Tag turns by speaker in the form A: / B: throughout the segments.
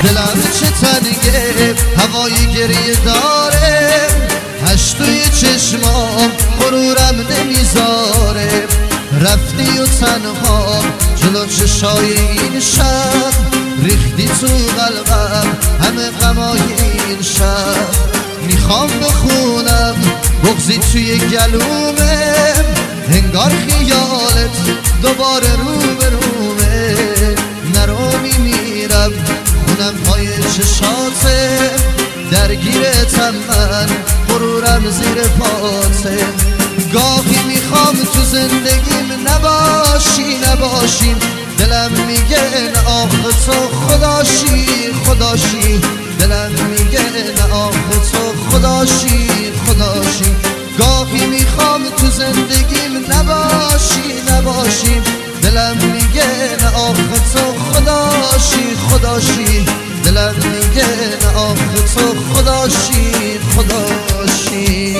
A: دلم چه تنگه هوای گریه داره، هشت توی چشمام غرورم نمیذاره. رفتی و تنها جلو چشای این شب، ریختی تو قلبم همه غمای این شب. میخوام بخونم بغضی توی گلومه، انگار خیالت دوباره روبرومه. نرو میمیرم خونم پای چشاته، درگیرتم من غرورم زیر پاته. گاهی میخوام تو زندگیم نباشیم، دلم میگه نه آخه تو خداشی خداشی. دلم میگه نه آخه تو خداشی خداشی. گاهی میخوام تو زندگیم نباشیم، دلم میگه نه آخه تو خداشی خداشی. دلم میگه نه آخه تو خداشی خداشی.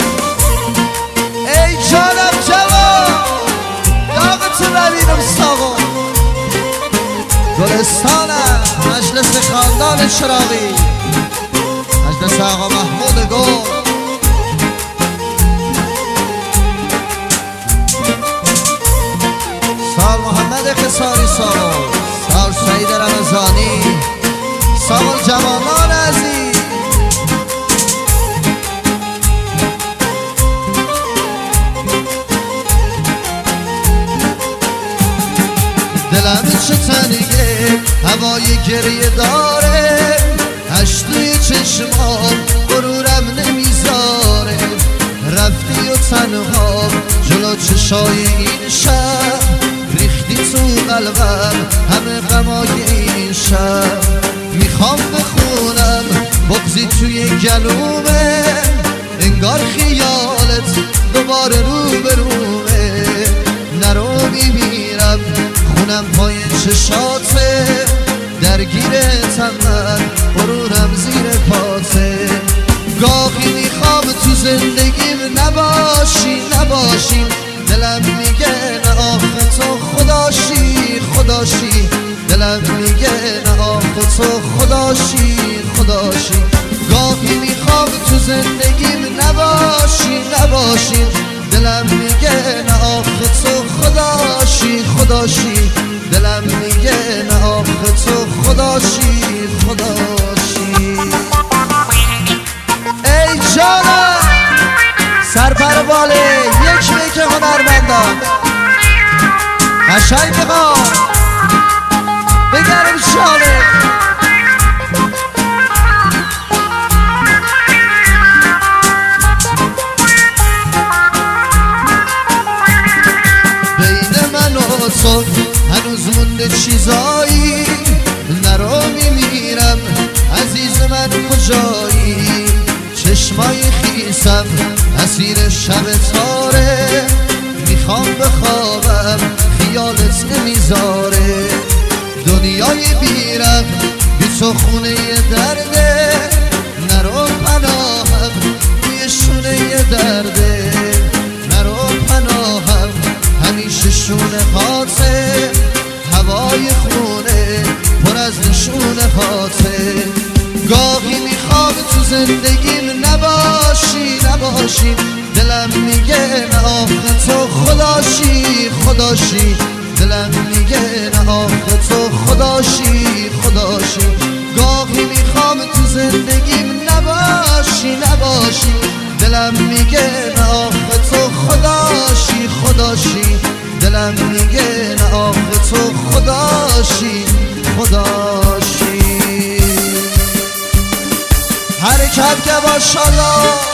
A: ای جانم جوان داغتو نبینم ساقا، گلستانم مجلس خاندان چراغی، مجلس آقا محمود گل. سال محمد خساری سال، سال سعید رمضانی، سال جوانان عزیز. دلم چه تنگه هوای گریه داره، هشت توی چشمام غرورم نمیذاره. رفتی و تنها جلو چشای این شب، ریختی تو قلبم همه غمای این شب. میخوام بخونم بغضی توی گلومه، انگار خیالت دوباره روبرومه. نرو میمیرم خونم پای چشاته، درگیرتم من غرورم زیر پاته. گاهی میخوام تو زندگیم نباشیم، دلم میگه نه آخه تو خداشی خداشی. دلم میگه نه آخه تو خداشی خداشی. گاهی میخوام تو زندگیم نباشیم، دلم میگه نه آخه تو خداشی خداشی. دلم میگه نه آخه تو خداشی خداشی. ای جانم سرپر باله یک میک هنرمندان قشنگ بخواه بگرم شاله. بین من و تو هنوز مونده چیزایی، نرو میمیرم عزیز من کجایی. چشمای خیسم اسیر شب تاره، میخوام بخوابم خیالت نمیذاره. دنیای بیرم بی تو خونه درده، نرو پناهم توی شونه درده. نرو پناهم همیشه شونه هاته، هوای خونه پر از نشونه هاته. گاهی میخوام تو زندگیم نباشیم، دلم میگه نه آخه تو خداشی خداشی. دلم میگه نه آخه تو خداشی خداشی. گاهی میخوام تو زندگیم نباشی، دلم میگه نه آخه تو خداشی خداشی. دلم میگه نه آخه تو خداشی خداشی. حرکت که باشالله